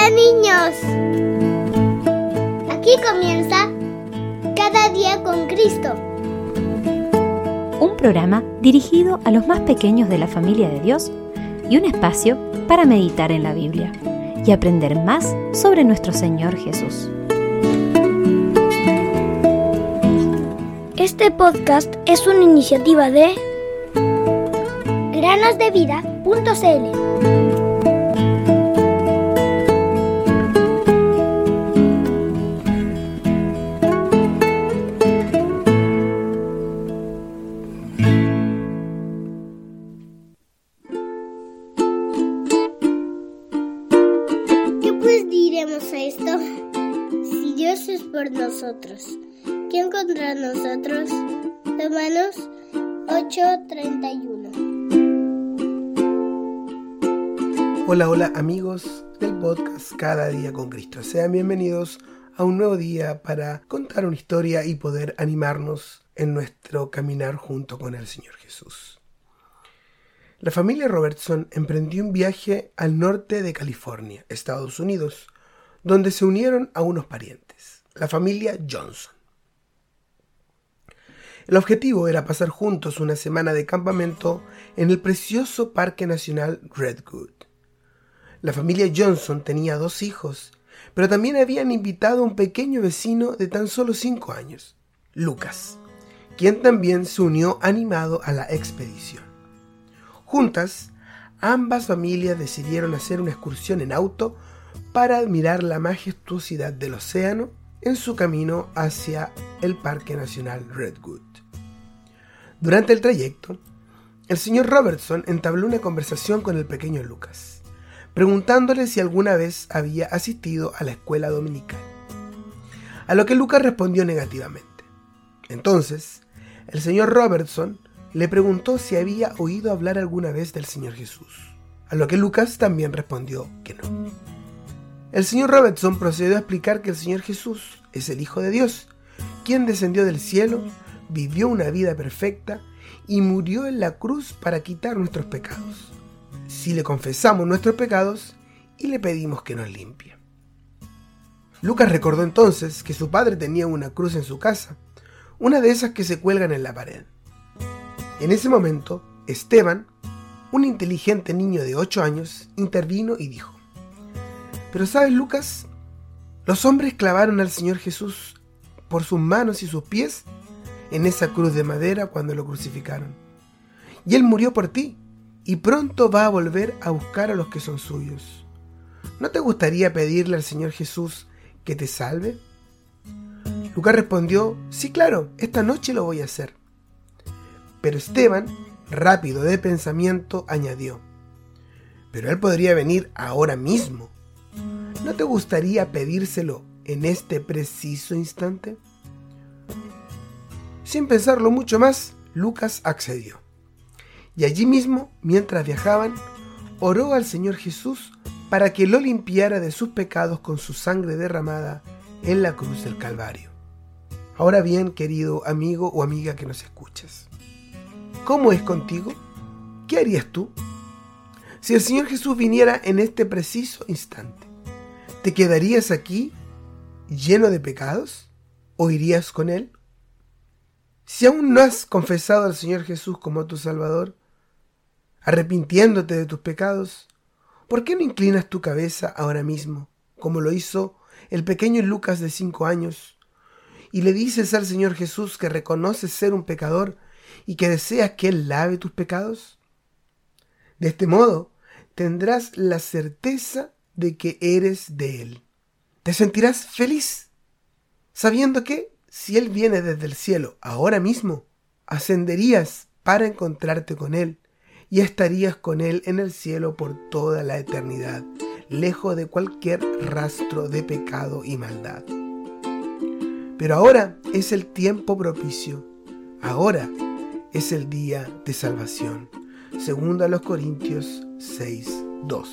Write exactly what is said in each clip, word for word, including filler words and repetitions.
Hola niños, aquí comienza Cada Día con Cristo, un programa dirigido a los más pequeños de la familia de Dios y un espacio para meditar en la Biblia y aprender más sobre nuestro Señor Jesús. Este podcast es una iniciativa de granos de vida punto c l. ¿Qué pues diremos a esto? Si Dios es por nosotros, ¿quién contra nosotros? Romanos ocho treinta y uno. Hola, hola amigos del podcast Cada Día con Cristo. Sean bienvenidos a un nuevo día para contar una historia y poder animarnos en nuestro caminar junto con el Señor Jesús. La familia Robertson emprendió un viaje al norte de California, Estados Unidos, donde se unieron a unos parientes, la familia Johnson. El objetivo era pasar juntos una semana de campamento en el precioso Parque Nacional Redwood. La familia Johnson tenía dos hijos, pero también habían invitado a un pequeño vecino de tan solo cinco años, Lucas, quien también se unió animado a la expedición. Juntas, ambas familias decidieron hacer una excursión en auto para admirar la majestuosidad del océano en su camino hacia el Parque Nacional Redwood. Durante el trayecto, el señor Robertson entabló una conversación con el pequeño Lucas, preguntándole si alguna vez había asistido a la escuela dominical, a lo que Lucas respondió negativamente. Entonces, el señor Robertson le preguntó si había oído hablar alguna vez del Señor Jesús, a lo que Lucas también respondió que no. El señor Robertson procedió a explicar que el Señor Jesús es el Hijo de Dios, quien descendió del cielo, vivió una vida perfecta y murió en la cruz para quitar nuestros pecados, si le confesamos nuestros pecados y le pedimos que nos limpie. Lucas recordó entonces que su padre tenía una cruz en su casa, una de esas que se cuelgan en la pared. En ese momento, Esteban, un inteligente niño de ocho años, intervino y dijo: «Pero ¿sabes, Lucas? Los hombres clavaron al Señor Jesús por sus manos y sus pies en esa cruz de madera cuando lo crucificaron. Y Él murió por ti, y pronto va a volver a buscar a los que son suyos. ¿No te gustaría pedirle al Señor Jesús que te salve?» Lucas respondió: «Sí, claro, esta noche lo voy a hacer». Pero Esteban, rápido de pensamiento, añadió: «Pero Él podría venir ahora mismo. ¿No te gustaría pedírselo en este preciso instante?» Sin pensarlo mucho más, Lucas accedió. Y allí mismo, mientras viajaban, oró al Señor Jesús para que lo limpiara de sus pecados con su sangre derramada en la cruz del Calvario. Ahora bien, querido amigo o amiga que nos escuchas, ¿cómo es contigo? ¿Qué harías tú? Si el Señor Jesús viniera en este preciso instante, ¿te quedarías aquí lleno de pecados o irías con Él? Si aún no has confesado al Señor Jesús como tu Salvador, arrepintiéndote de tus pecados, ¿por qué no inclinas tu cabeza ahora mismo, como lo hizo el pequeño Lucas de cinco años, y le dices al Señor Jesús que reconoces ser un pecador y que deseas que Él lave tus pecados? De este modo, tendrás la certeza de que eres de Él. Te sentirás feliz, sabiendo que, si Él viene desde el cielo ahora mismo, ascenderías para encontrarte con Él y estarías con Él en el cielo por toda la eternidad, lejos de cualquier rastro de pecado y maldad. Pero ahora es el tiempo propicio, ahora es el día de salvación. Segundo a los Corintios seis, dos.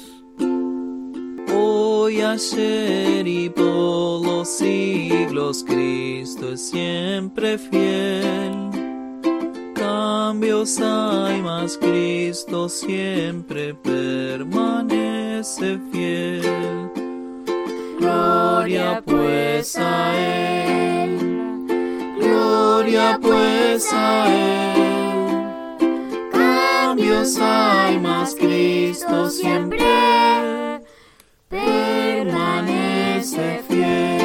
Hoy, ayer y por los siglos, Cristo es siempre fiel. Cambios hay, mas Cristo siempre permanece fiel. Gloria pues a Él, gloria pues a Él. Cambios hay, mas Cristo siempre permanece fiel.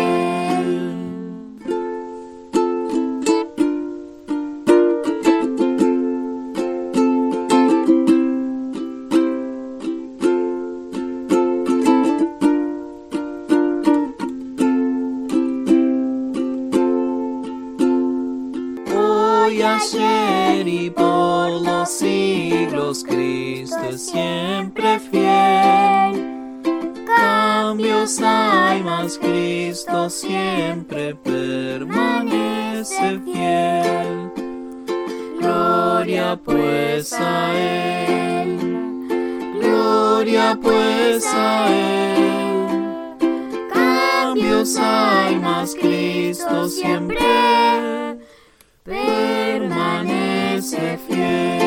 Hoy, ayer y por los siglos, Cristo es siempre fiel. Cambios hay, mas Cristo siempre permanece fiel. Gloria pues a Él, gloria pues a Él. Cambios hay, mas Cristo siempre permanece fiel.